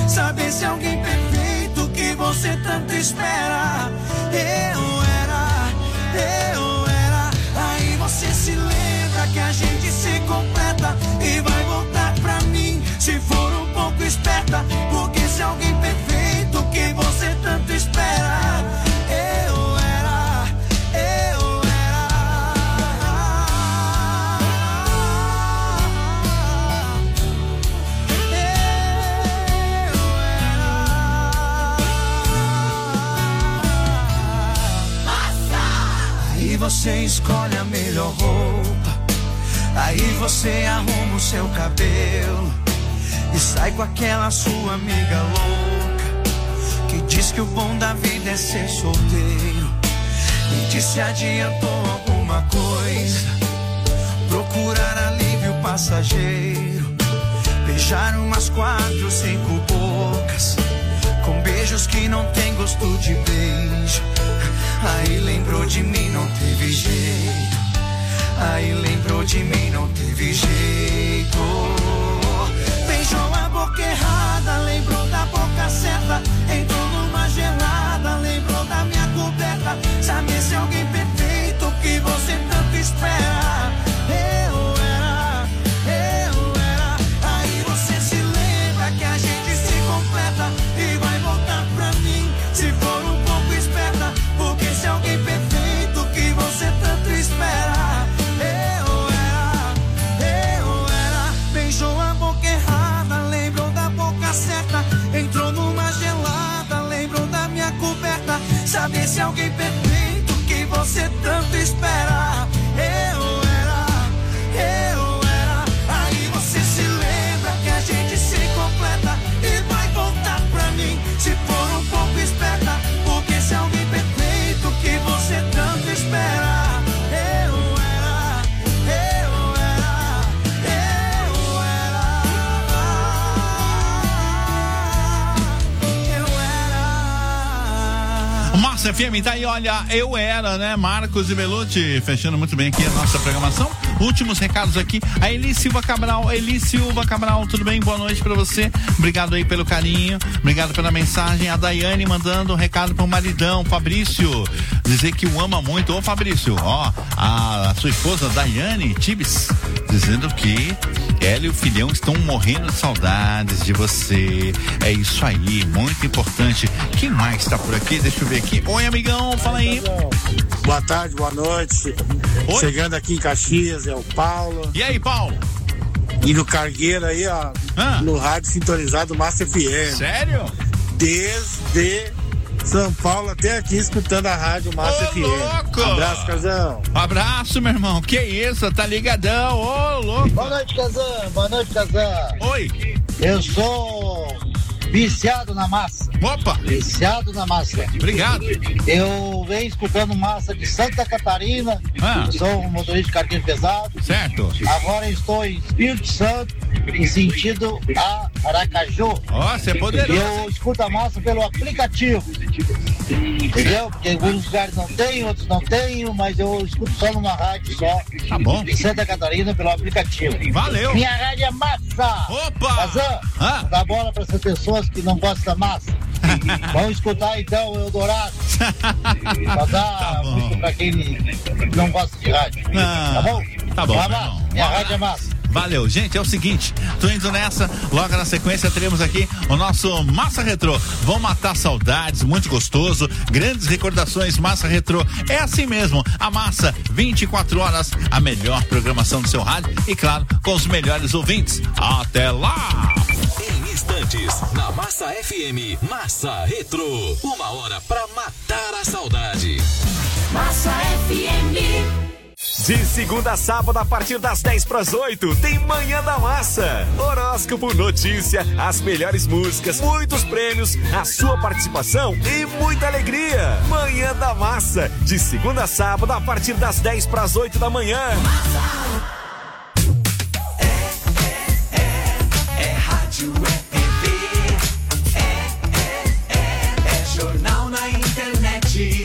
saber se alguém perfeito que você tanto espera. Eu era. Aí você se lembra que a gente se completa e vai voltar pra mim se for um pouco esperta, porque se alguém perfeito que você tanto espera. Eu era. Aí você escolhe a melhor roupa, aí você arruma o seu cabelo e sai com aquela sua amiga louca que diz que o bom da vida é ser solteiro. Me diz se adiantou alguma coisa, procurar alívio passageiro, beijar umas 4, 5 bocas com beijos que não tem gosto de beijo. Aí lembrou de mim, não teve jeito. Aí lembrou de mim, não teve jeito. Beijou a boca errada, lembrou da boca certa. Entrou numa gelada, lembrou da minha coberta. Sabe se alguém perfeito que você tanto espera. Eu era. Aí você se lembra que a gente se completa e vai voltar pra mim se for um pouco esperta, porque se alguém perfeito que você tanto espera. Eu era. Beijou a boca errada, lembrou da boca certa. Entrou numa gelada, lembrou da minha coberta. Saber se alguém perfeito que você tanto espera. Eu era. Aí você se lembra que a gente se completa e vai voltar pra mim se for um pouco esperta, porque se alguém perfeito que você tanto espera. Massa FM, tá aí, olha, eu era, né? Marcos e Belucci, fechando muito bem aqui a nossa programação. Últimos recados aqui, a Eli Silva Cabral, tudo bem? Boa noite pra você, obrigado aí pelo carinho, obrigado pela mensagem. A Daiane mandando um recado pro maridão, Fabrício, dizer que o ama muito. Ô Fabrício, ó, a sua esposa Daiane Tibes, dizendo que ela e o filhão estão morrendo de saudades de você. É isso aí, muito importante. Quem mais tá por aqui? Deixa eu ver aqui. Oi, amigão, fala aí. Boa tarde, boa noite. Oi? Chegando aqui em Caxias, é o Paulo. E aí, Paulo? E no Cargueiro aí, ó, no rádio sintonizado Massa FM. Sério? Desde São Paulo até aqui, escutando a rádio Massa FM. Louco! Abraço, Casão. Abraço, meu irmão. Que isso, tá ligadão, ô, louco. Boa noite, Casão. Oi. Eu sou viciado na massa. Opa! Viciado na massa. Obrigado. Eu venho escutando massa de Santa Catarina. Sou um motorista de cargueiro pesado. Certo. Agora estou em Espírito Santo, em sentido a Aracaju. Ó, você é poderoso. Eu escuto a massa pelo aplicativo. Entendeu? Porque alguns lugares não tem, outros não tem, mas eu escuto só numa rádio só. Tá bom. Em Santa Catarina pelo aplicativo. Valeu. Minha rádio é massa. Opa! Casão, dá bola para essas pessoas que não gostam da massa. Vamos escutar então o Eldorado. Pra dar música pra quem não gosta de rádio. Tá bom? Tá bom. Vai lá, minha rádio é massa. Valeu, gente, é o seguinte, tô indo nessa, logo na sequência teremos aqui o nosso Massa Retrô. Vão matar saudades, muito gostoso, grandes recordações, Massa Retrô. É assim mesmo, a Massa, 24 horas, a melhor programação do seu rádio e, claro, com os melhores ouvintes. Até lá! Em instantes, na Massa FM, Massa Retrô. 1 hora pra matar a saudade. Massa FM. De segunda a sábado, a partir das 7:50, tem Manhã da Massa. Horóscopo, notícia, as melhores músicas, muitos prêmios, a sua participação e muita alegria. Manhã da Massa, de segunda a sábado, a partir das 7:50 da manhã. É rádio, é TV, é jornal na internet.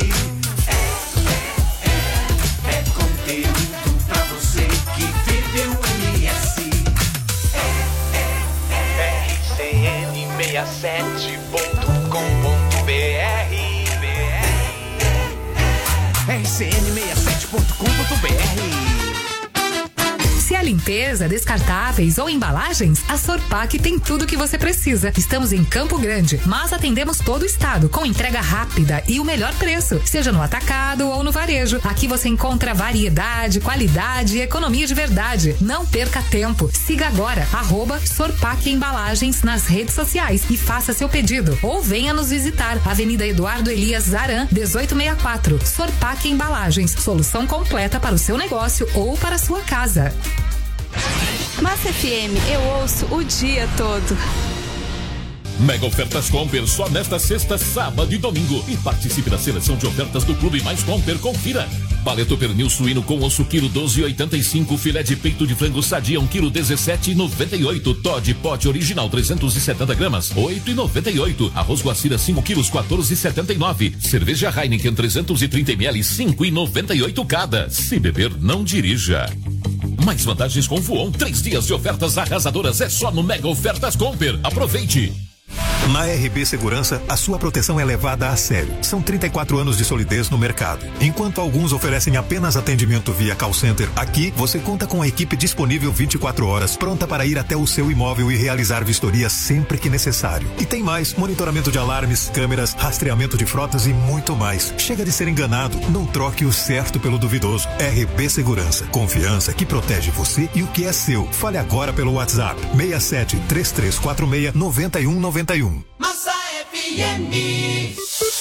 RCN RCN67.com.br. Se a limpeza, descartáveis ou embalagens, a Sorpac tem tudo que você precisa. Estamos em Campo Grande, mas atendemos todo o estado com entrega rápida e o melhor preço, seja no atacado ou no varejo. Aqui você encontra variedade, qualidade e economia de verdade. Não perca tempo. Siga agora @Sorpac Embalagens nas redes sociais e faça seu pedido. Ou venha nos visitar. Avenida Eduardo Elias Zaran, 1864. Sorpac Embalagens, solução completa para o seu negócio ou para a sua casa. Massa FM, eu ouço o dia todo. Mega ofertas Comper só nesta sexta, sábado e domingo. E participe da seleção de ofertas do Clube Mais Comper. Confira. Paleto pernil suíno com osso quilo 12,85. Filé de peito de frango sadia 1 quilo 17,98. Todd pote original 370 gramas 8,98. Arroz Guacira 5 quilos 14,79. Cerveja Heineken 330 ml 5,98 cada. Se beber, não dirija. Mais vantagens com Voon. 3 dias de ofertas arrasadoras é só no Mega Ofertas Comper. Aproveite! Na RB Segurança, a sua proteção é levada a sério. São 34 anos de solidez no mercado. Enquanto alguns oferecem apenas atendimento via call center, aqui você conta com a equipe disponível 24 horas, pronta para ir até o seu imóvel e realizar vistoria sempre que necessário. E tem mais: monitoramento de alarmes, câmeras, rastreamento de frotas e muito mais. Chega de ser enganado, não troque o certo pelo duvidoso. RB Segurança, confiança que protege você e o que é seu. Fale agora pelo WhatsApp 67 3346 9191. Massa FM.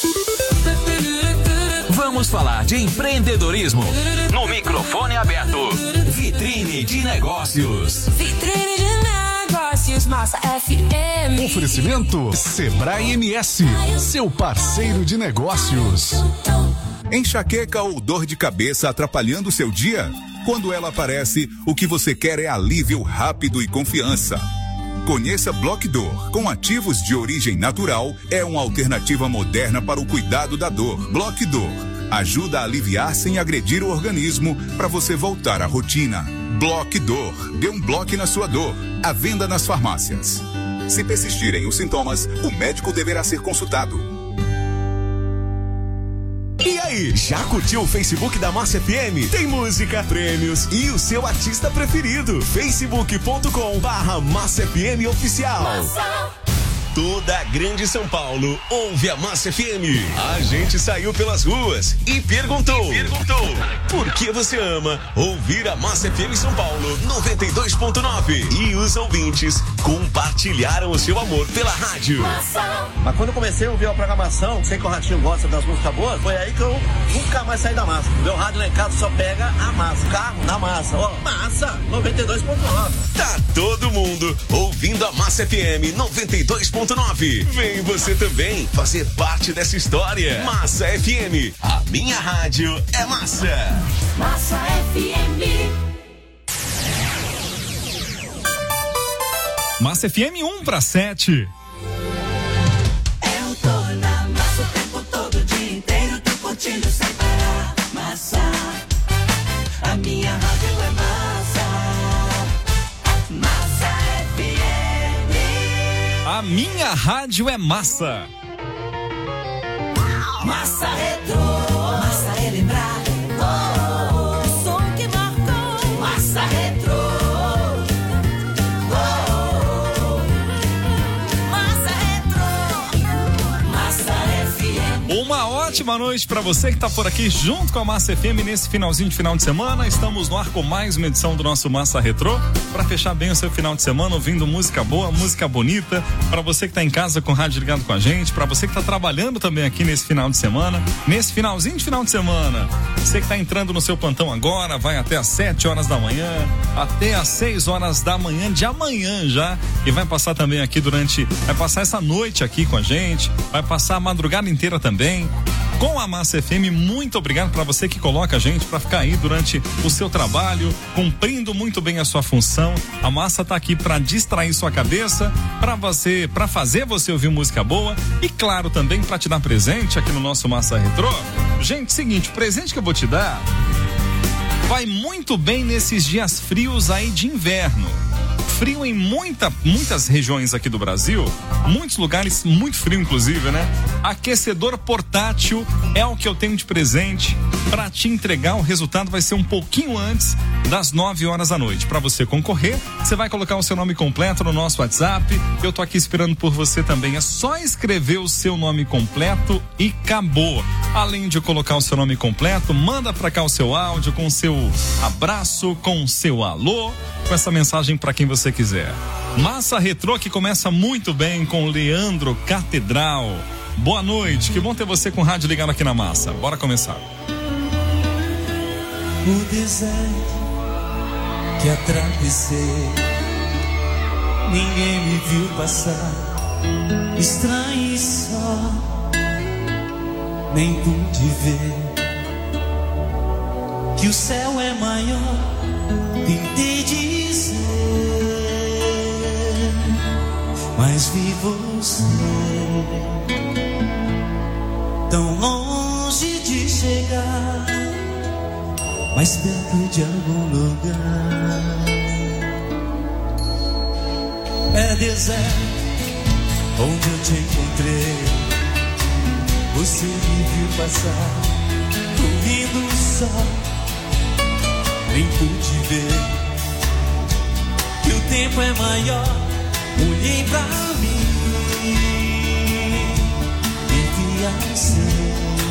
Vamos falar de empreendedorismo no microfone aberto. Vitrine de Negócios. Vitrine de Negócios, Massa FM. Oferecimento Sebrae MS, seu parceiro de negócios. Enxaqueca ou dor de cabeça atrapalhando o seu dia? Quando ela aparece, o que você quer é alívio rápido e confiança. Conheça Bloquidor, com ativos de origem natural, é uma alternativa moderna para o cuidado da dor. Bloquidor ajuda a aliviar sem agredir o organismo para você voltar à rotina. Bloquidor, dê um bloque na sua dor. À venda nas farmácias. Se persistirem os sintomas, o médico deverá ser consultado. E aí, já curtiu o Facebook da Massa FM? Tem música, prêmios e o seu artista preferido. facebook.com/Massa FM Oficial. Toda a grande São Paulo ouve a Massa FM. A gente saiu pelas ruas e perguntou: por que você ama ouvir a Massa FM São Paulo 92.9? E os ouvintes compartilharam o seu amor pela rádio. Mas quando eu comecei a ouvir a programação, sei que o Ratinho gosta das músicas boas, foi aí que eu nunca mais saí da Massa. Meu rádio lá em casa só pega a Massa. Carro na Massa. Ó, Massa 92.9. Tá todo mundo ouvindo a Massa FM 92.9. Vem você também fazer parte dessa história. Massa FM, a minha rádio é Massa. Massa FM. Massa FM 1/7. Eu tô na Massa o tempo todo, o dia inteiro, tô curtindo sem parar. Massa, a minha rádio é Massa. Massa FM. A minha rádio é Massa. Massa Retro. Massa é lembrar. O som que marcou. Massa Retro. Massa Retro. Massa FM. Uma ótima noite pra você que tá por aqui junto com a Massa FM nesse finalzinho de final de semana. Estamos no ar com mais uma edição do nosso Massa Retrô, pra fechar bem o seu final de semana ouvindo música boa, música bonita, pra você que tá em casa com o rádio ligado com a gente, pra você que tá trabalhando também aqui nesse final de semana, nesse finalzinho de final de semana. Você que tá entrando no seu plantão agora, vai até às 7 horas da manhã, até às 6 horas da manhã de amanhã já, e vai passar também aqui vai passar essa noite aqui com a gente, vai passar a madrugada inteira também com a Massa FM. Muito obrigado para você que coloca a gente para ficar aí durante o seu trabalho, cumprindo muito bem a sua função. A Massa tá aqui para distrair sua cabeça, para fazer você ouvir música boa e claro também para te dar presente aqui no nosso Massa Retrô. Gente, seguinte, o presente que eu vou te dar vai muito bem nesses dias frios aí de inverno. frio em muitas regiões aqui do Brasil, muitos lugares muito frio inclusive, né? Aquecedor portátil é o que eu tenho de presente para te entregar. O resultado vai ser um pouquinho antes das 9 horas da noite. Para você concorrer, você vai colocar o seu nome completo no nosso WhatsApp. Eu tô aqui esperando por você também. É só escrever o seu nome completo e acabou. Além de colocar o seu nome completo, manda para cá o seu áudio com o seu abraço, com o seu alô, com essa mensagem para quem você quiser. Massa Retrô que começa muito bem com Leandro Catedral. Boa noite, que bom ter você com o rádio ligado aqui na Massa. Bora começar. O deserto que atravessei, ninguém me viu passar, estranho e só, nem pude ver que o céu é maior, tentei dizer, mas vi você tão longe de chegar, mais perto de algum lugar. É deserto onde eu te encontrei, você me viu passar, correndo só, nem pude ver que o tempo é maior. Olhei pra mim e vi assim,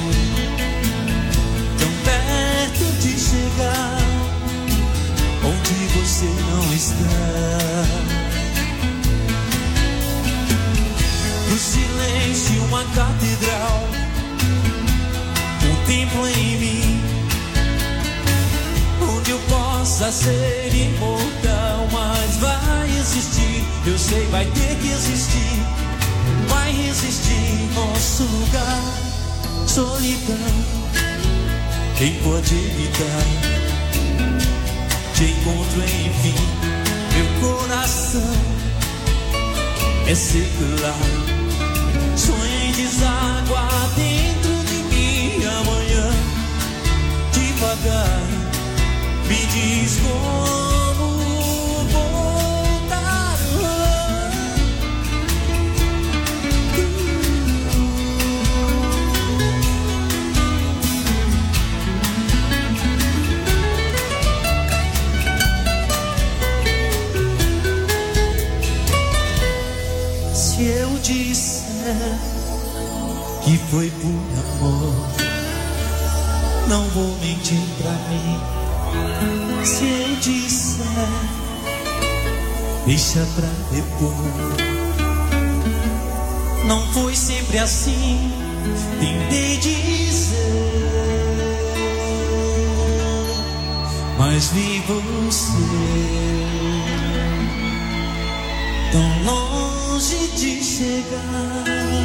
tão perto de chegar onde você não está. O silêncio, uma catedral, um templo em mim, onde eu possa ser imortal. Mas vai existir, eu sei, vai ter que existir, vai resistir nosso lugar. Solidão, quem pode evitar? Te encontro enfim, meu coração é secular. Sonho em deságua dentro de mim amanhã. Devagar, me diz como voltar. Se eu disser que foi por amor, não vou mentir pra mim. Se eu disser, deixa pra depois. Não foi sempre assim, tentei dizer, mas vi você tão longe de chegar,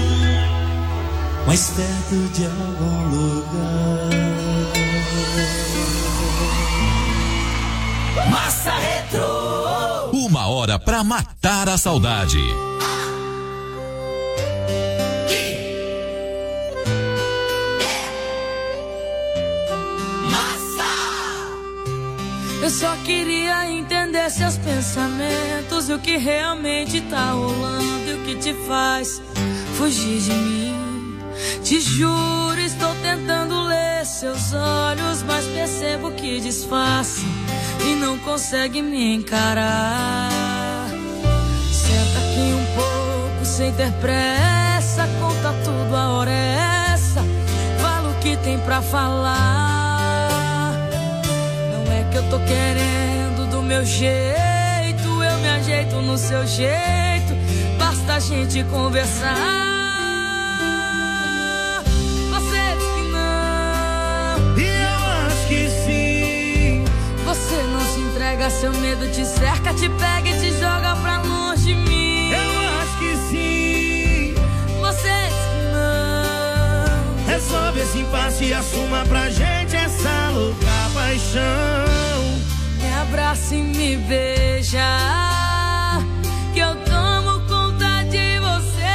mais perto de algum lugar. Massa Retrô. 1 hora pra matar a saudade. Eu só queria entender seus pensamentos, e o que realmente tá rolando e o que te faz fugir de mim. Te juro, estou tentando ler seus olhos, mas percebo que disfarça e não consegue me encarar. Senta aqui um pouco sem ter pressa, conta tudo, a hora é essa, fala o que tem pra falar. Não é que eu tô querendo do meu jeito, eu me ajeito no seu jeito, basta a gente conversar. Seu medo te cerca, te pega e te joga pra longe de mim. Eu acho que sim. Você diz que não. Resolve esse impasse e assuma pra gente essa louca paixão. Me abraça e me beija, que eu tomo conta de você.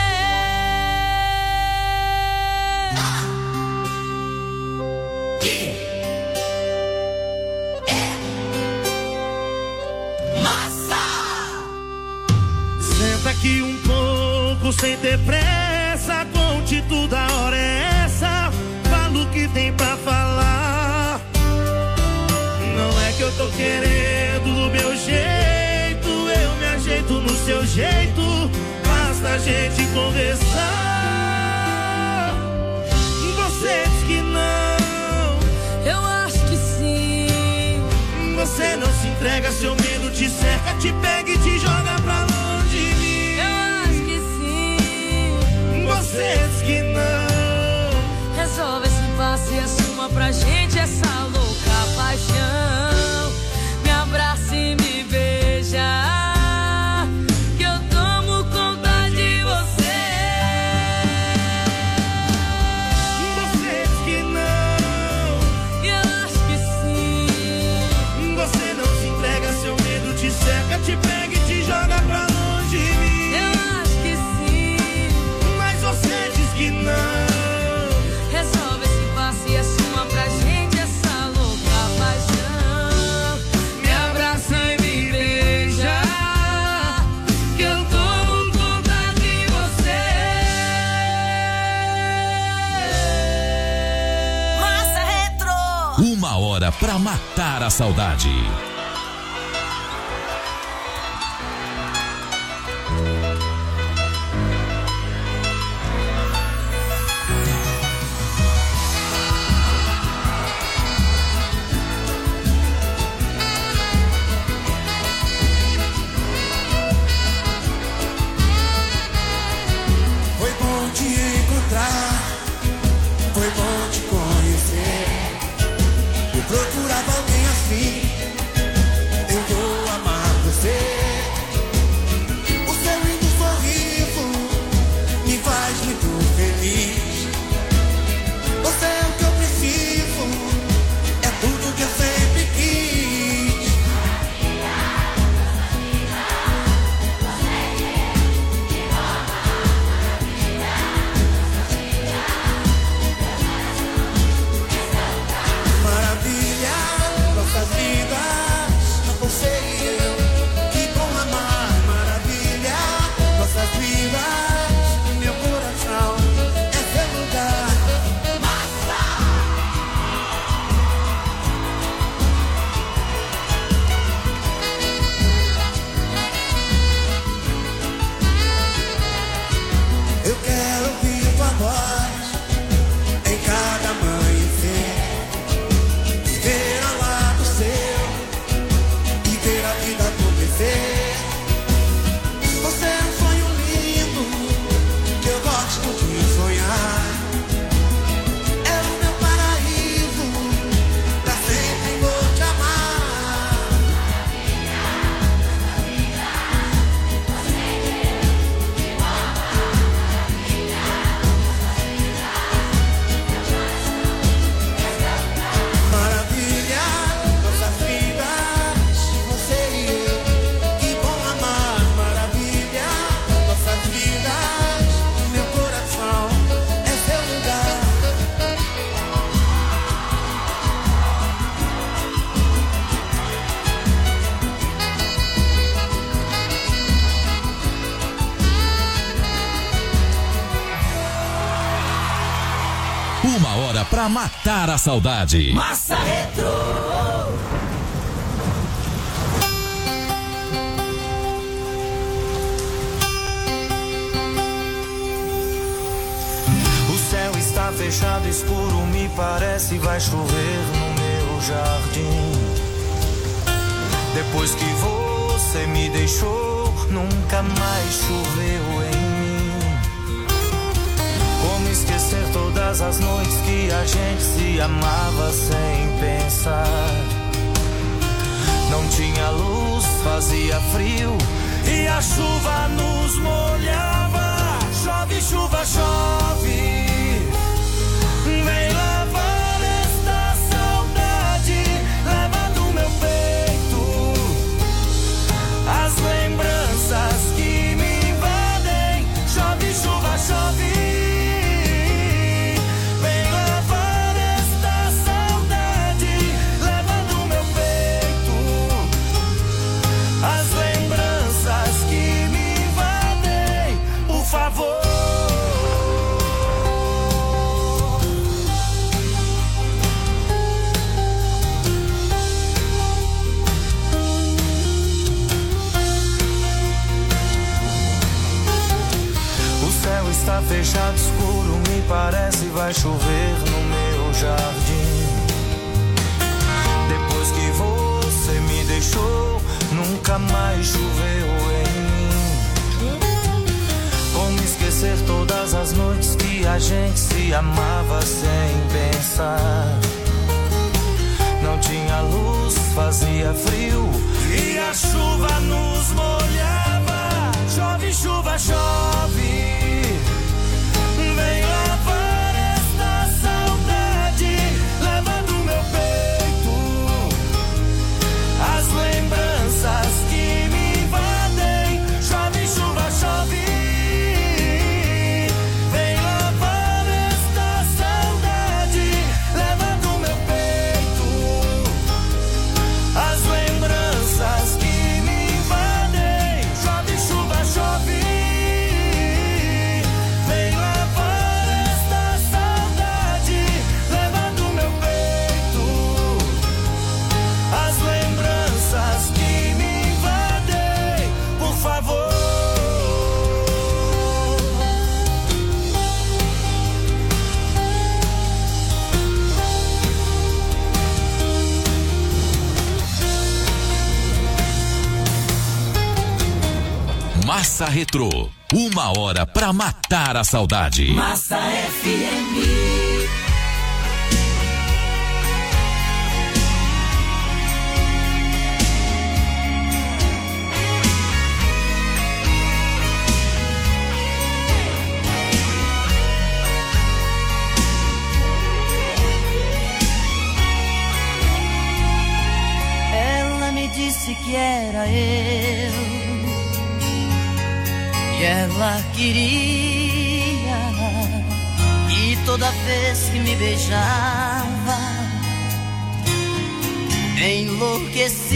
Fique um pouco sem ter pressa, conte tudo, a hora é essa. Fala o que tem pra falar. Não é que eu tô querendo do meu jeito, eu me ajeito no seu jeito. Basta a gente conversar. Você diz que não, eu acho que sim. Você não se entrega, seu medo te cerca, te pega e te joga pra longe de mim. Eu acho que sim. Você diz que não. Resolve esse impasse e assuma pra gente essa louca paixão. Me abraça e me beija, que eu tomo conta de você. Você diz que não, eu acho que sim. Você não se entrega, seu medo te cerca, te pega e te joga pra longe de mim. Eu acho que sim, mas você diz que não. Resolve esse impasse e assuma pra gente essa louca paixão. Me abraça e me beija, que eu tomo conta de você. Massa Retro. 1 hora pra matar a saudade. Foi bom te encontrar, foi bom te conhecer. Eu procurava alguém assim, eu vou amar você. O seu lindo sorriso me faz muito feliz. Você é o que eu preciso, é tudo que eu sempre quis. Maravilha, nossas vidas, você e eu, que bom amar. Maravilha, nossas vidas, meu coração é seu lugar. Eu quero ouvir tua voz em cada amanhecer, ver ao lado seu e ver a vida acontecer. Você é um sonho lindo que eu gosto de sonhar. É o meu paraíso, pra sempre vou te amar. Maravilha, nossas vidas, você e eu, que bom amar. Maravilha, nossas vidas, meu coração é seu lugar. Uma hora pra matar a saudade. Massa Retro. O céu está fechado, escuro, me parece vai chover no meu jardim. Depois que você me deixou, nunca mais choveu em mim. Como esquecer todas as noites que a gente se amava sem pensar? Não tinha luz, fazia frio e a chuva nos molhava. Chove, chuva, chove, vem lavar esta saudade, leva do meu peito as lembranças que me invadem. Chove, chuva, chove, vem lavar esta saudade, leva do meu peito as lembranças tá fechado, escuro, me parece vai chover no meu jardim. Depois que você me deixou, nunca mais choveu em mim. Como esquecer todas as noites que a gente se amava sem pensar. Não tinha luz, fazia frio e a chuva nos molhava. Chove, chuva, chove, vem lavar esta saudade, leva do meu peito as lembranças que me invadem. Chove, chuva, chove, vem lavar esta saudade, leva do meu peito as lembranças que me invadem. Chove, chuva, chove, vem lavar esta saudade, leva do meu peito as lembranças que me invadem, por favor. Massa Retrô, 1 hora pra matar a saudade. Massa FM. Ela me disse que era eu, e ela queria que toda vez que me beijava enlouquecia.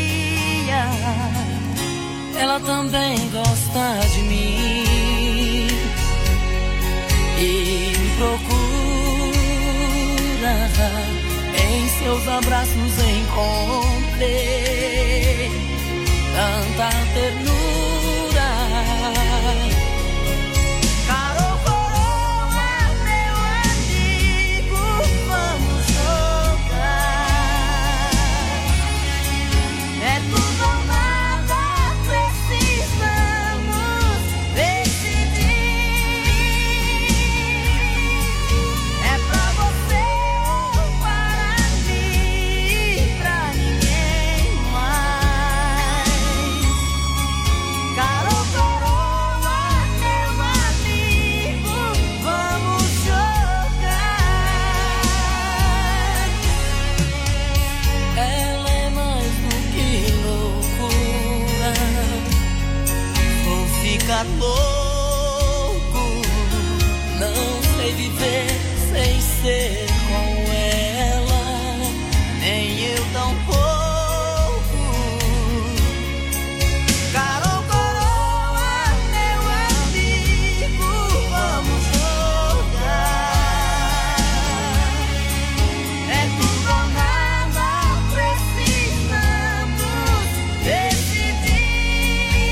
Ela também gosta de mim e me procura. Em seus abraços encontrei tanta ternura. Carol Coroa, meu amigo, vamos jogar. É tudo ou nada, precisamos decidir. É pra você ou para mim, pra ninguém mais. Carol Coroa, meu amigo, vamos jogar. Ela é mais do que loucura, vou ficar louco, não sei viver sem ser com ela, nem eu tampouco. Carol Coroa, meu amigo, vamos jogar. É tudo ou nada, precisamos decidir.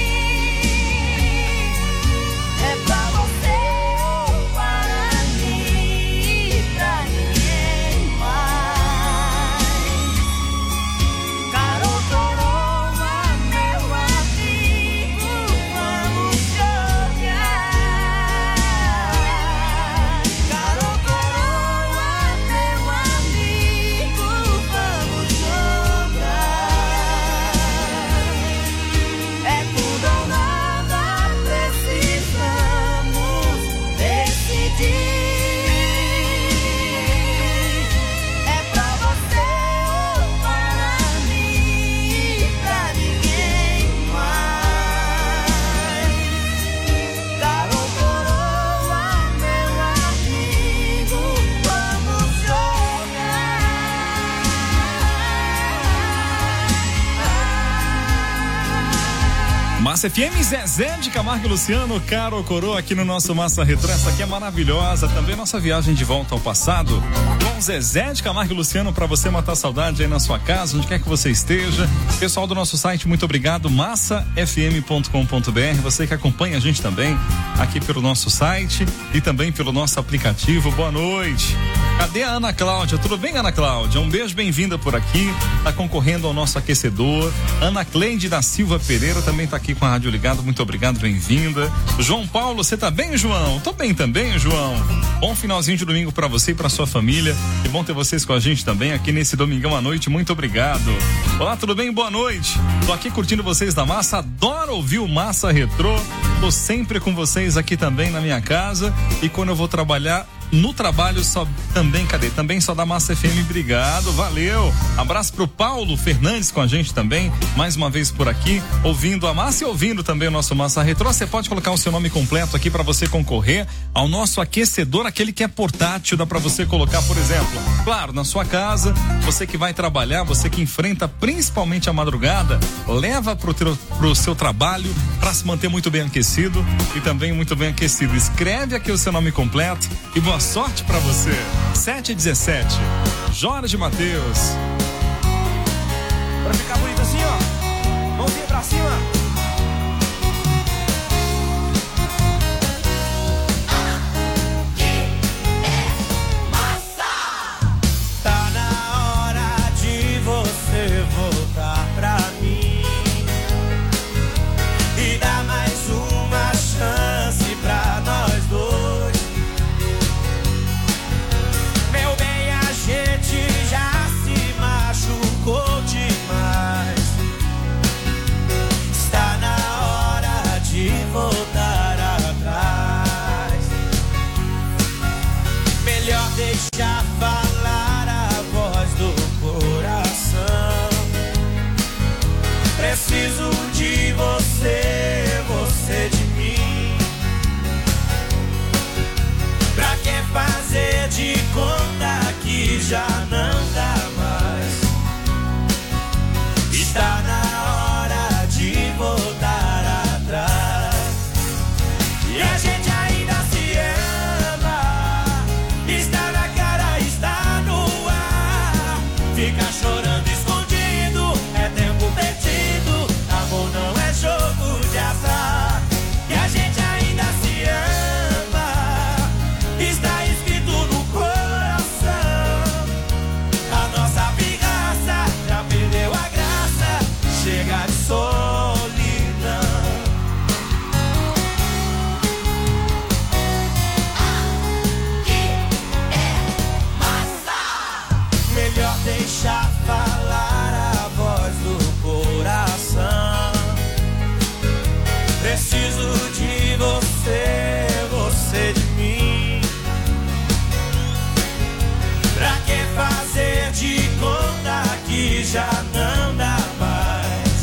É pra você ou para mim, pra ninguém. Massa FM, Zezé de Camargo e Luciano, Caro Coroa aqui no nosso Massa Retro. Essa aqui é maravilhosa, também nossa viagem de volta ao passado com Zezé de Camargo e Luciano, para você matar saudade aí na sua casa, onde quer que você esteja. Pessoal do nosso site, muito obrigado, massafm.com.br, você que acompanha a gente também aqui pelo nosso site e também pelo nosso aplicativo. Boa noite. Cadê a Ana Cláudia? Tudo bem, Ana Cláudia? Um beijo, bem-vinda por aqui, tá concorrendo ao nosso aquecedor. Ana Cleide da Silva Pereira também tá aqui com a rádio ligada, muito obrigado, bem-vinda. João Paulo, você tá bem, João? Tô bem também, João. Bom finalzinho de domingo pra você e pra sua família. É bom ter vocês com a gente também aqui nesse domingão à noite, muito obrigado. Olá, tudo bem? Boa noite. Tô aqui curtindo vocês da Massa, adoro ouvir o Massa Retrô. Tô sempre com vocês aqui também na minha casa e quando eu vou trabalhar no trabalho também só da Massa FM, obrigado, valeu. Abraço pro Paulo Fernandes com a gente também, mais uma vez por aqui, ouvindo a Massa e ouvindo também o nosso Massa Retrô. Você pode colocar o seu nome completo aqui para você concorrer ao nosso aquecedor, aquele que é portátil, dá para você colocar, por exemplo, claro, na sua casa, você que vai trabalhar, você que enfrenta principalmente a madrugada, leva pro seu trabalho para se manter muito bem aquecido e também muito bem aquecido. Escreve aqui o seu nome completo e boa sorte pra você. 7h17, Jorge Mateus. Pra ficar bonito assim, ó, mãozinha pra cima. Tá na hora de você voltar pra mim e dar mais uma chance pra nós dois. Meu bem, a gente já se machucou demais. Está na hora de voltar atrás. Melhor deixar falar a voz do coração. Preciso de você, você de mim. Pra que fazer de conta que já não dá mais? Está na hora de voltar atrás. E a gente ainda se ama. Está na cara, está no ar. Fica chorando escondido, é tempo perdido. Amor não é jogo de azar. E a gente ainda se ama. Está escrito no coração. A nossa vingança já perdeu a graça. Chega de solidão. Aqui é Massa. Melhor deixar falar a voz do coração. Preciso de você, você de mim. Pra que fazer de conta que já não dá mais?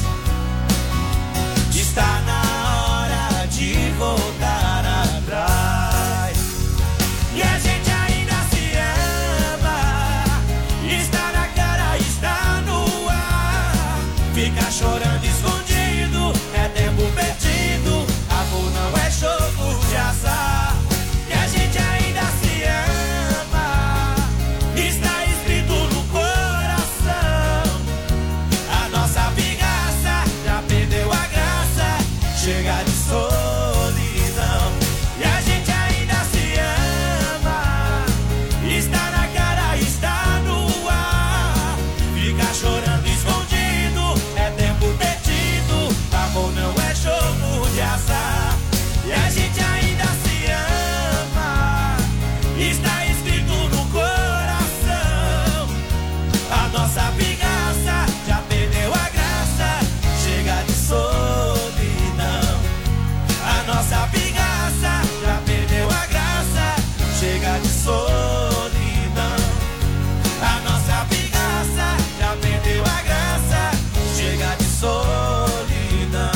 Está na hora de voltar atrás. E a gente ainda se ama. Está na cara, está no ar. Fica chorando escondido, é tempo perdido. Amor não é jogo de azar. E a gente ainda se ama. Está escrito no coração. A nossa vingança já perdeu a graça. Chega de solidão. E a gente ainda se ama. Está na cara, está no ar. Fica chorando escondido, é tempo perdido. Amor não é jogo de azar. E a gente ainda se ama. Está escrito no coração. A nossa vingança já perdeu a graça. Chega de solidão. A nossa vingança já perdeu a graça. Chega de solidão. A nossa vingança já perdeu a graça. Chega de solidão.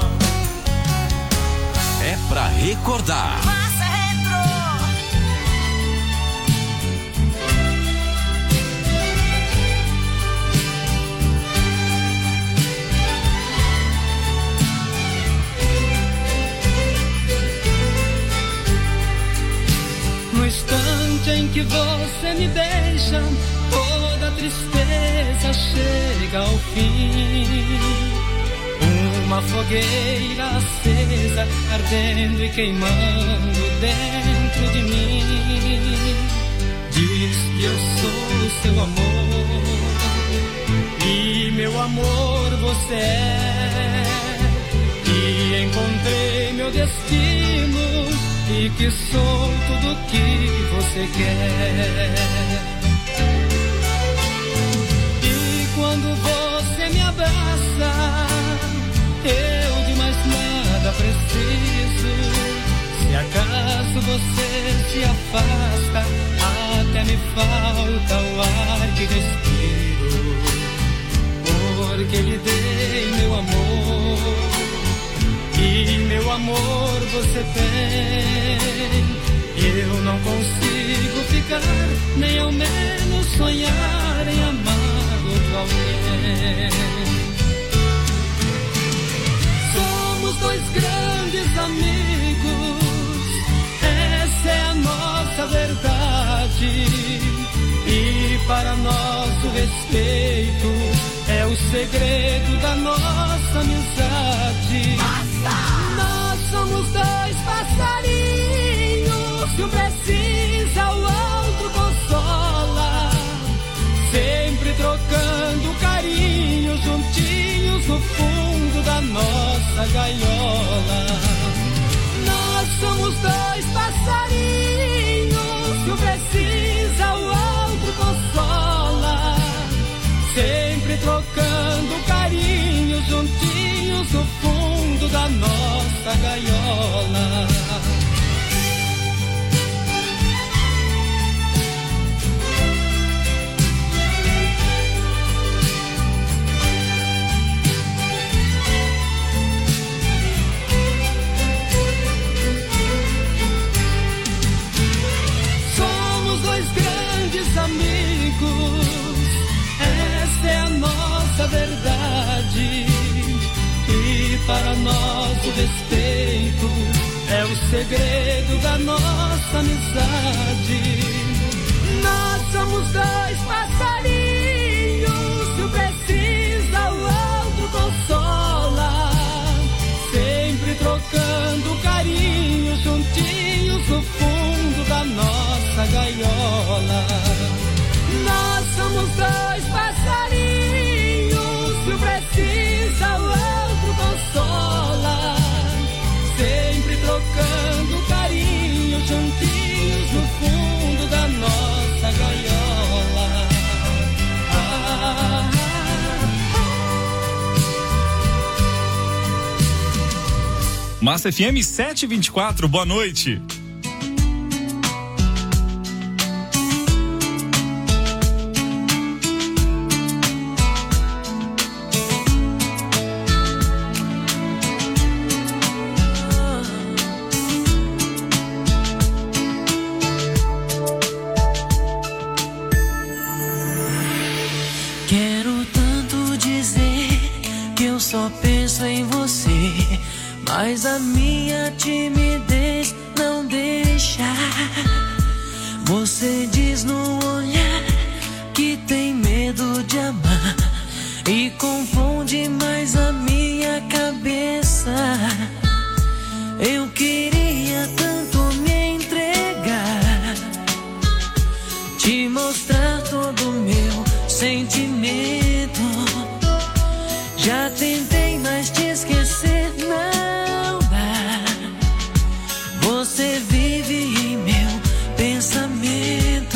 É pra recordar. Massa Retro. que você me deixa, toda tristeza chega ao fim. Uma fogueira acesa, ardendo e queimando dentro de mim. Diz que eu sou seu amor, e meu amor você é. E encontrei meu destino, e que sou tudo que você quer. E quando você me abraça, eu de mais nada preciso. Se acaso você se afasta, até me falta o ar que respiro. Porque lhe dei meu amor, e meu amor você tem. Eu não consigo ficar, nem ao menos sonhar em amar outro alguém. Somos dois grandes amigos, essa é a nossa verdade. E para nosso respeito é o segredo da nossa amizade. Nós somos dois passarinhos, se um precisa o outro consola, sempre trocando carinho, juntinhos no fundo da nossa gaiola. Nós somos dois passarinhos, se um precisa o outro consola, sempre trocando carinho, juntinhos no fundo da nossa gaiola. Somos dois grandes amigos, essa é a nossa verdade. E para nosso respeito é o segredo da nossa amizade. Nós somos dois passarinhos, se um precisa o outro consola, sempre trocando carinho, juntinhos no fundo da nossa gaiola. Nós somos dois passarinhos, se um precisa o outro consola, sempre trocando carinho, juntinhos no fundo da nossa gaiola. Massa FM 724, boa noite. Quero tanto dizer que eu só penso em você, mas a minha timidez não deixa. Você diz no olhar que tem medo de amar e confunde mais a minha cabeça. Eu queria tanto me entregar, te mostrar todo o meu sentimento. Já tentei, mas te esquecer não dá. Você vive em meu pensamento.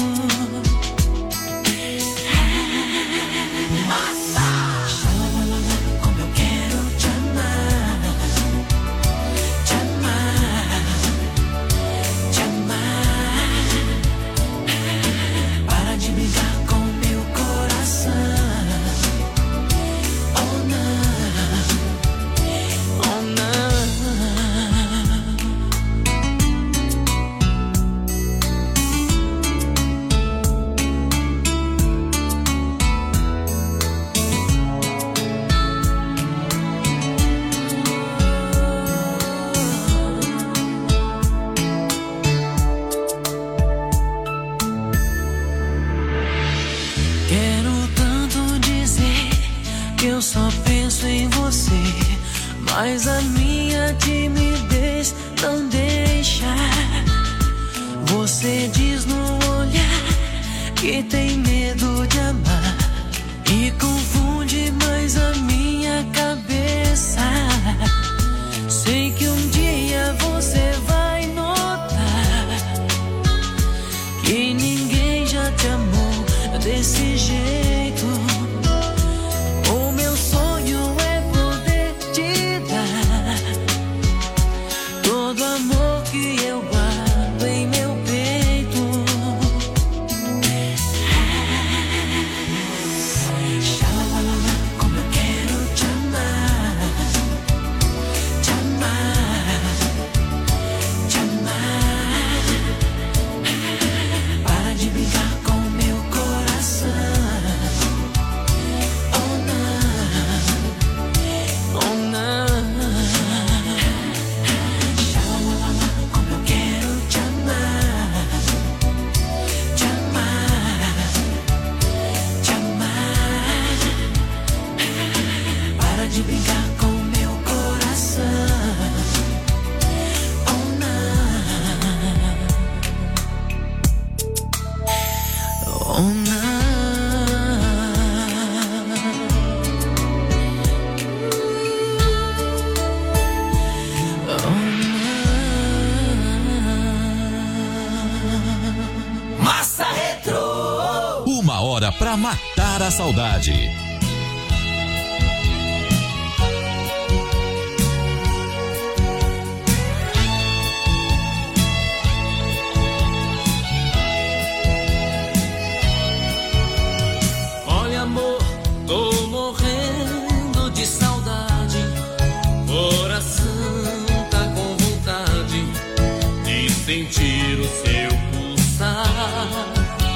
Como eu quero te amar, te amar. mas a minha timidez não deixa. Você diz no olhar que tem medo de amar e confunde mais a minha cabeça. Sei que um dia você vai notar que ninguém já te amou desse jeito. O meu sonho é poder te dar todo amor que eu guardo em meu peito. Xalalalala, como eu quero te amar, te amar, te amar. Para de brincar com meu coração. Oh não, oh não. Xalalalala, como eu quero te amar, te amar, te amar. Para de brincar com meu coração. Oh não, oh não. Massa Retro. 1 hora pra matar a saudade. Olha, amor, tô morrendo de saudade. Coração tá com vontade de sentir o seu pulsar.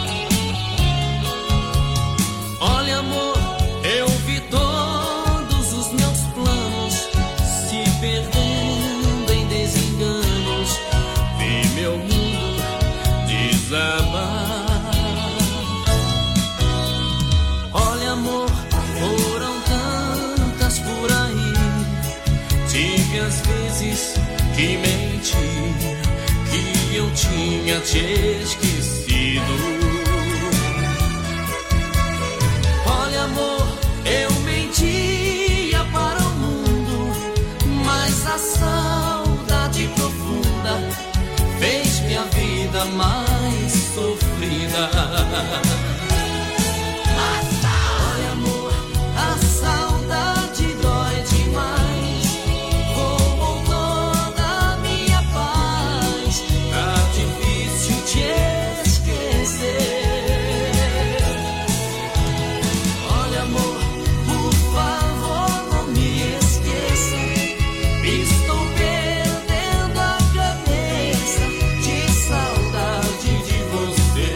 Olha, amor, eu vi todos os meus planos se perdendo em desenganos. Vi meu mundo desabar. Olha, amor, foram tantas por aí. Tive às vezes que mentir, que eu tinha te esquecido. Olha, amor, eu mentia para o mundo, mas a saudade profunda fez minha vida mais sofrida. Olha, amor, a saudade dói demais. Roubou toda a minha paz. Tá difícil te esquecer. Olha, amor, por favor, não me esqueça. Estou perdendo a cabeça de saudade de você.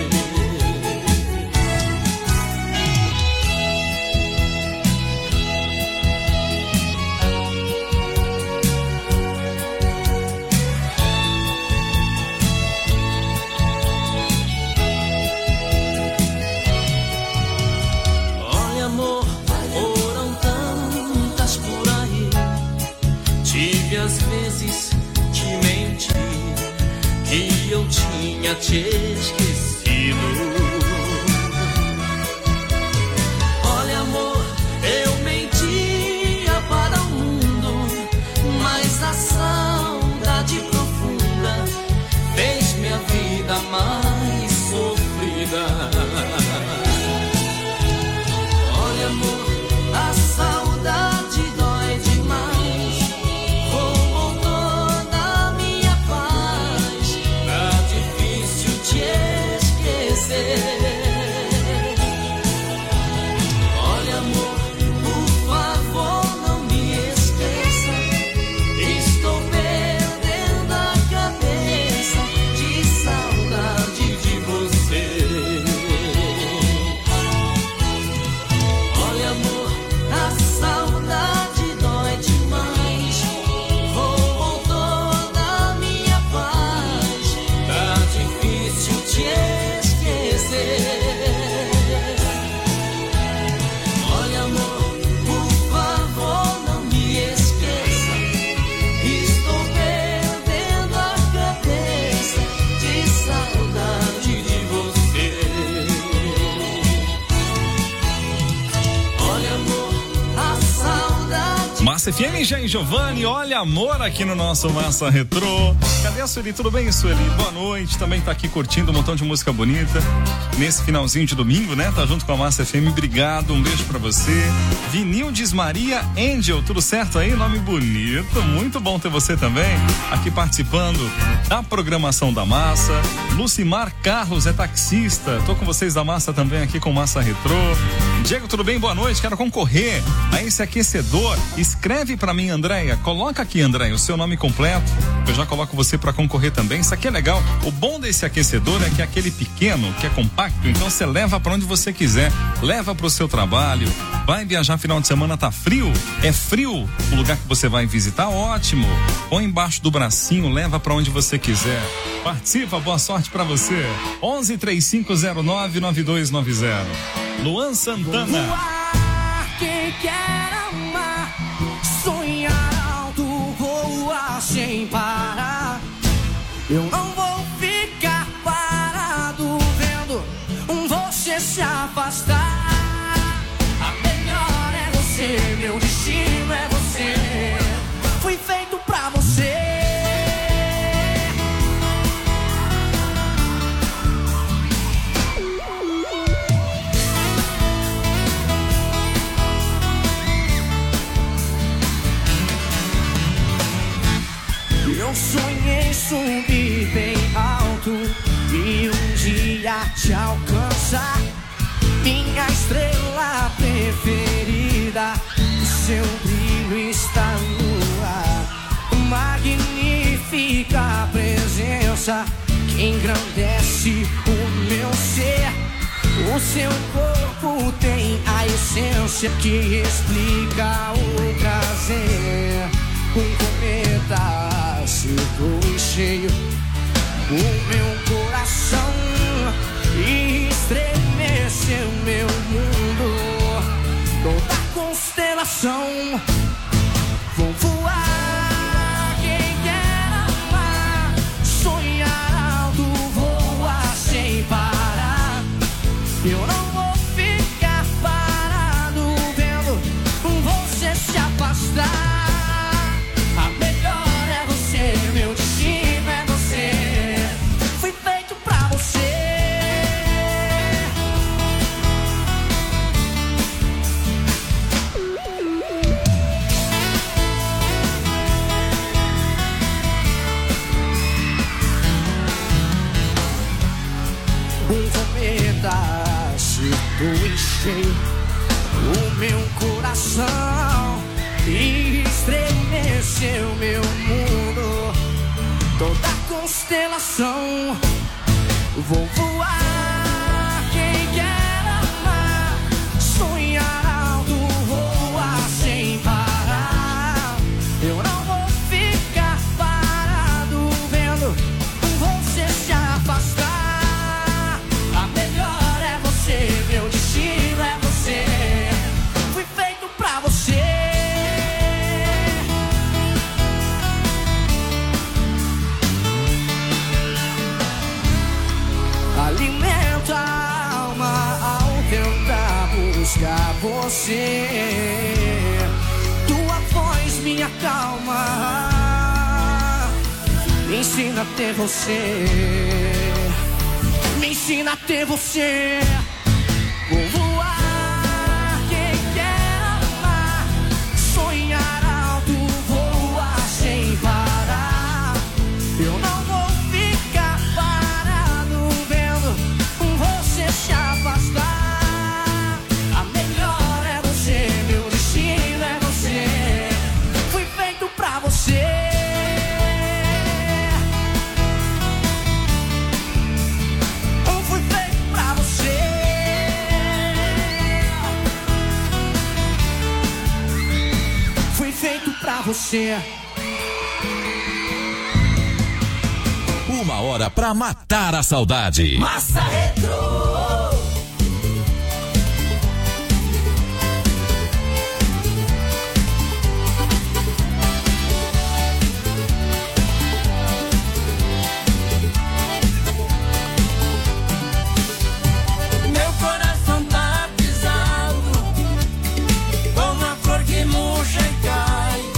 Olha, amor, foram tantas por aí. Tive às vezes que mentir, que eu tinha te esquecido. Olha, amor, eu mentia para o mundo, mas a saudade profunda fez minha vida mais sofrida. Olha, amor, a saudade dói demais. Roubou toda a minha paz. Tá difícil te esquecer. Olha, amor, por favor, não me esqueça. Estou Massa FM, Jean e Giovanni, olha amor aqui no nosso Massa Retrô. Cadê a Sueli? Tudo bem, Sueli? Boa noite, também tá aqui curtindo um montão de música bonita nesse finalzinho de domingo, né? Tá junto com a Massa FM, obrigado, um beijo pra você. Vinildes Maria Angel, tudo certo aí? Nome bonito, muito bom ter você também aqui participando da programação da Massa. Lucimar Carlos é taxista, tô com vocês da Massa também aqui com Massa Retrô. Diego, tudo bem? Boa noite, quero concorrer a esse aquecedor. Escreve pra mim, Andréia, coloca aqui, Andréia, o seu nome completo, eu já coloco você pra concorrer também. Isso aqui é legal, o bom desse aquecedor é que é aquele pequeno, que é compacto, então você leva pra onde você quiser, leva pro seu trabalho, vai viajar final de semana, tá frio? É frio o lugar que você vai visitar? Ótimo, põe embaixo do bracinho, leva pra onde você quiser. Participa, boa sorte pra você. 11-3509-9290. Luan Santana. Voar, quem quer amar, sonhar alto, voar sem parar. Eu não vou ficar parado vendo você se afastar. A melhor é você, meu destino é você. Fui feito pra você. Eu sonhei subir bem alto e um dia te alcançar. Minha estrela preferida, o seu brilho está no ar. Magnífica presença que engrandece o meu ser. O seu corpo tem a essência que explica o prazer. Um cometa acertou em cheio o meu coração e estremeceu meu mundo. Toda constelação. Vou voar, quem quer amar, sonhar alto, voar sem parar. Eu não vou ficar parado vendo você se afastar. Meu destino é você. Fui feito pra você. Um cometa acertou em cheio o meu coração e estremeceu meu mundo. Toda constelação. Vou voar, quem quer amar, sonhar alto, voar sem parar. Eu não vou ficar parado vendo você se afastar. A melhor é você, meu destino é você. Fui feito pra você. Alimenta a alma ao tentar buscar você. Tua voz me acalma, me ensina a ter você. Me ensina a ter você. Vou voar, quem quer amar, sonhar alto, voar sem parar. Eu não vou ficar parado vendo você se afastar. A melhor é você, meu destino é você. Fui feito pra você. Fui feito pra você. Fui feito pra você. 1 hora pra matar a saudade. Massa Retrô. Meu coração tá pisado, como a flor que murcha e cai.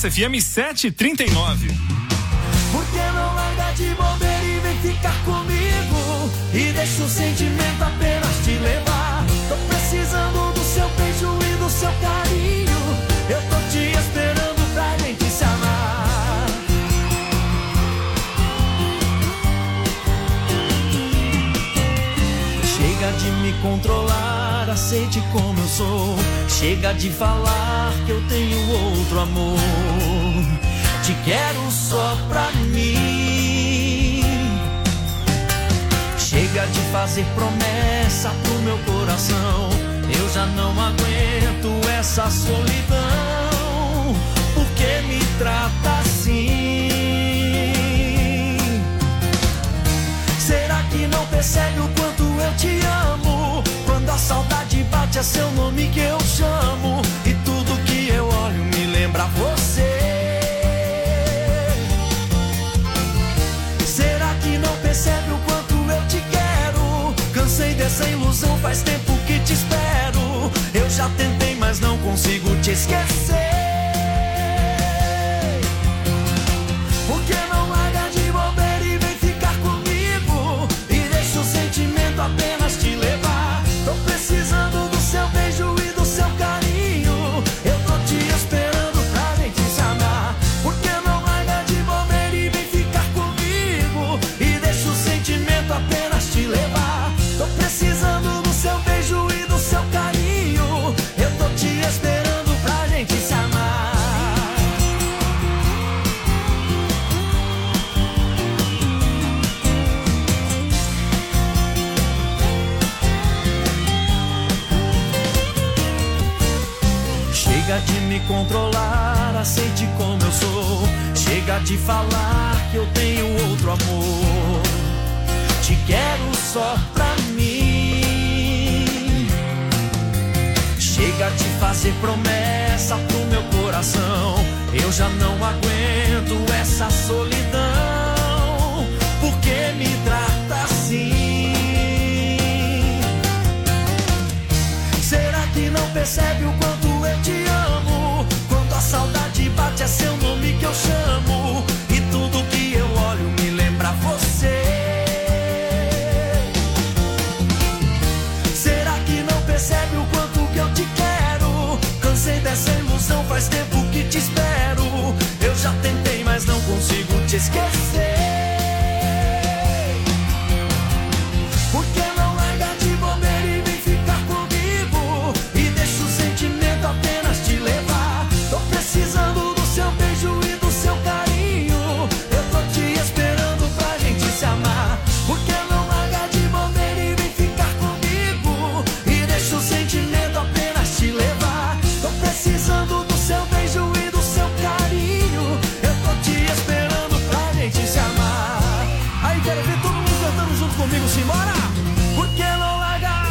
Massa FM 7h39. Por que não larga de bobeira e vem ficar comigo? E deixa o sentimento apenas te levar. Tô precisando do seu beijo e do seu carinho. Eu tô te esperando pra gente se amar. Chega de me controlar, aceite como eu sou. Chega de falar que eu tenho outro amor. Te quero só pra mim. Chega de fazer promessa pro meu coração. Eu já não aguento essa solidão. Por que me trata assim? Será que não percebe o quanto eu te amo? Quando a saudade bate é seu nome que eu chamo. E tudo que eu olho me lembra você. Será que não percebe o quanto eu te quero? Cansei dessa ilusão, faz tempo que te espero. Eu já tentei, mas não consigo te esquecer. Por que não larga de bobeira e vem ficar comigo? E deixa o sentimento apenas te levar. Tô precisando do seu beijo e do seu carinho. Eu tô te esperando pra gente se amar. Por que não larga de bobeira e vem ficar comigo? E deixa o sentimento apenas te levar. Tô precisando do seu beijo e do seu carinho. Eu tô te esperando pra gente se amar. Chega de me controlar, aceite como eu sou. Chega de falar que eu tenho outro amor. Te quero só pra mim. Chega de fazer promessa pro meu coração. Eu já não aguento essa solidão. Por que me trata assim? Será que não percebe o quanto eu te amo? Quando a saudade bate é seu nome que eu chamo. E tudo que eu olho me lembra você. Será que não percebe o quanto que eu te quero? Cansei dessa ilusão, faz tempo que te espero. Eu já tentei, mas não consigo te esquecer. Por que não larga de bobeira e vem ficar comigo? E deixa o sentimento apenas te levar. Tô precisando do seu beijo e do seu carinho. Eu tô te esperando pra gente se amar. Por que não larga de bobeira e vem ficar comigo? E deixa o sentimento apenas te levar. Tô precisando do seu beijo e do seu carinho. Eu tô te esperando pra gente se amar. Aí quero ver todo mundo cantando junto comigo, simbora! Por que não largar?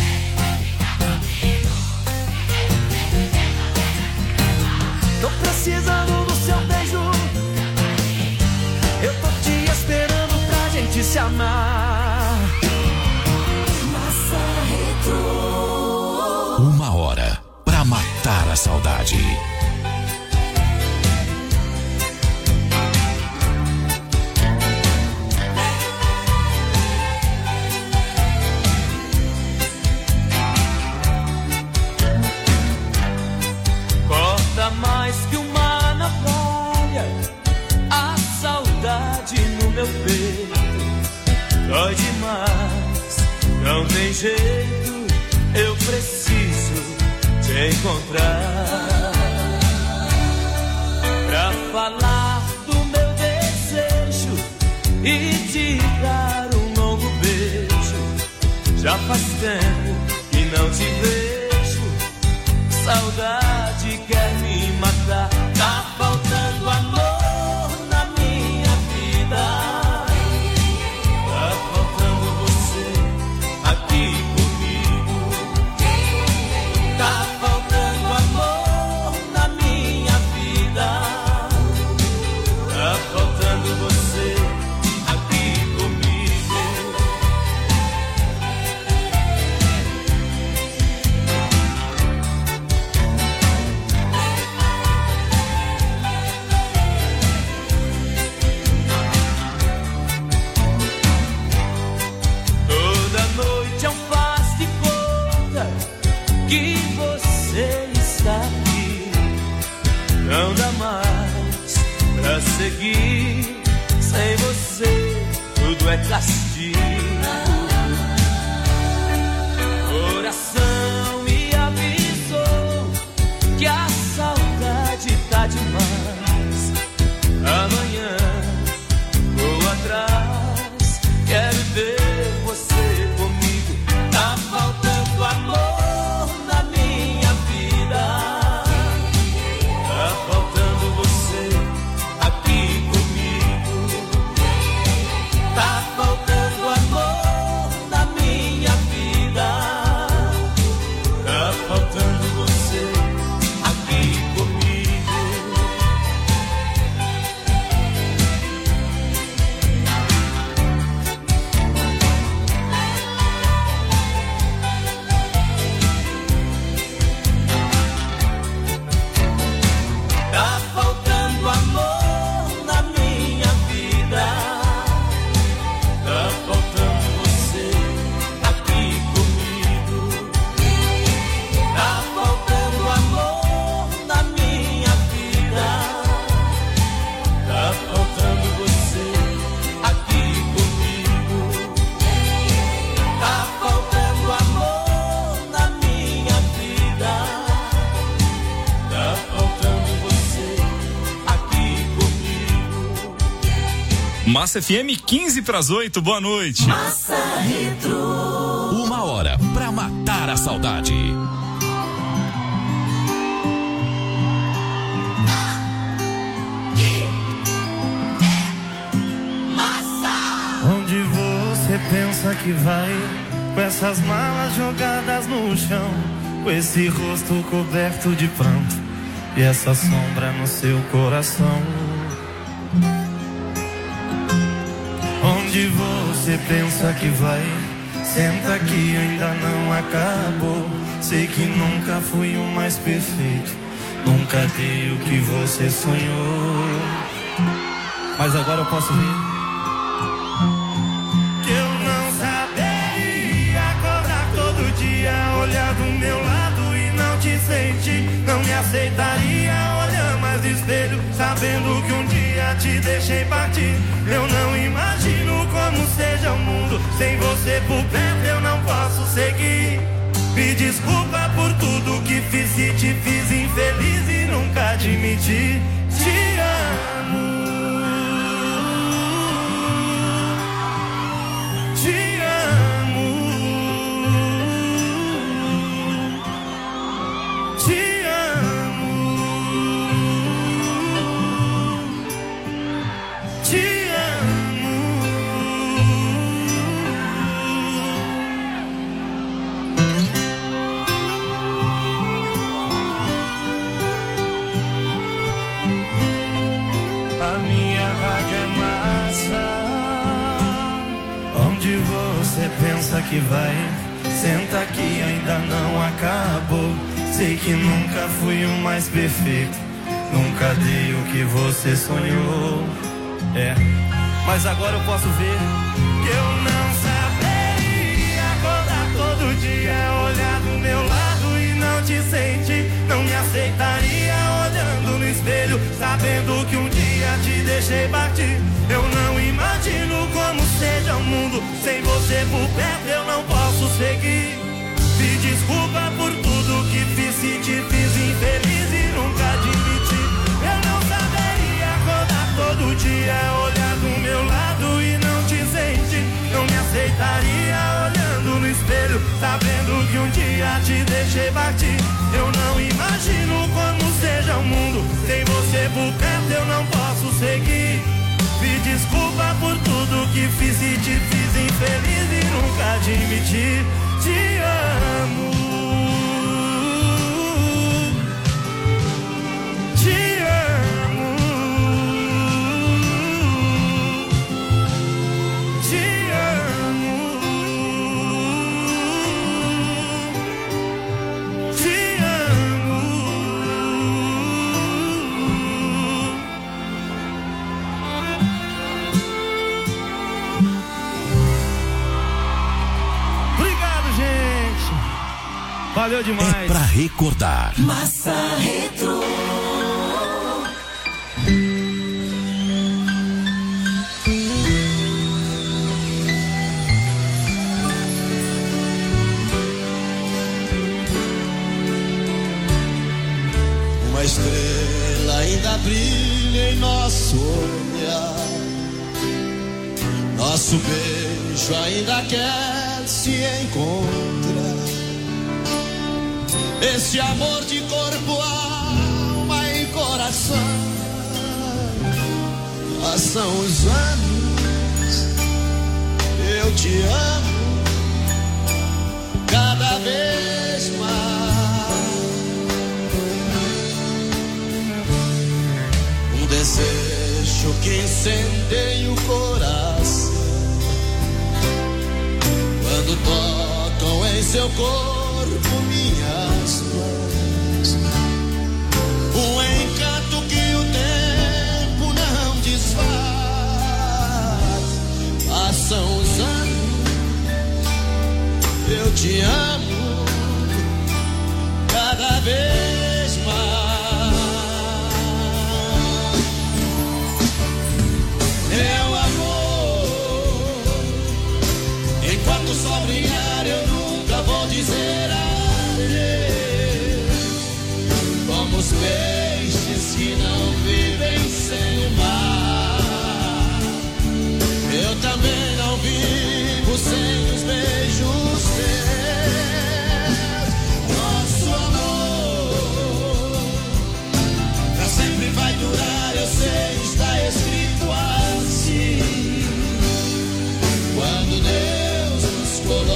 Tô precisando do seu beijo. Eu tô te esperando pra gente se amar. Massa Retro. 1 hora pra matar a saudade. Corta mais que uma navalha a saudade no meu peito. Dói demais, não tem jeito. Eu preciso te encontrar pra falar do meu desejo e te dar um longo beijo. Já faz tempo que não te vejo. Saudade quer me matar. Tá faltando amor na minha vida. Tá faltando você aqui comigo. Tá faltando amor na minha vida. Tá faltando você aqui comigo. Massa FM 7:15. Boa noite. Massa Retro. 1 hora pra matar a saudade. Onde você pensa que vai, com essas malas jogadas no chão, com esse rosto coberto de pranto e essa sombra no seu coração? Onde você pensa que vai, senta que ainda não acabou. Sei que nunca fui o mais perfeito, nunca dei o que você sonhou, mas agora eu posso ver que eu não saberia acordar todo dia, olhar do meu lado e não te sentir. Não me aceitaria olhar mais no espelho, sabendo que um dia te deixei partir. Eu não imagino como seja o mundo sem você por perto, eu não posso seguir. Me desculpa por tudo que fiz, se te fiz infeliz e nunca admiti. Te amo. Te amo, te amo, te amo. A minha rádio é massa. Onde você pensa que vai, senta que ainda não acabou. Sei que nunca fui o mais perfeito, nunca dei o que você sonhou. Mas agora eu posso ver que eu não saberia acordar todo dia, olhar do meu lado e não te sentir. Não me aceitaria olhando no espelho, sabendo que um dia te deixei partir. Eu não imagino como seja o mundo sem você por perto, eu não posso seguir. Me desculpa por tudo que fiz, se te fiz infeliz e nunca admiti. Eu não saberia acordar todo dia, olhar do meu lado e não te sentir. Não me aceitaria olhando no espelho, sabendo que um dia te deixei partir. Eu não imagino como seja o mundo sem você por perto, eu não posso seguir. Me desculpa por tudo que fiz e te fiz infeliz e nunca admiti. Te amo. Te amo. Te amo. Te amo. Valeu demais. É pra recordar. Massa Retro. Uma estrela ainda brilha em nosso olhar. Nosso beijo ainda quer se encontrar. Esse amor de corpo, alma e coração. Passam os anos, eu te amo cada vez mais. Um desejo que incendeia o coração quando tocam em seu corpo minhas mãos. Um encanto que o tempo não desfaz. Passam os anos, eu te amo cada vez mais. Meu amor, enquanto o sol brilha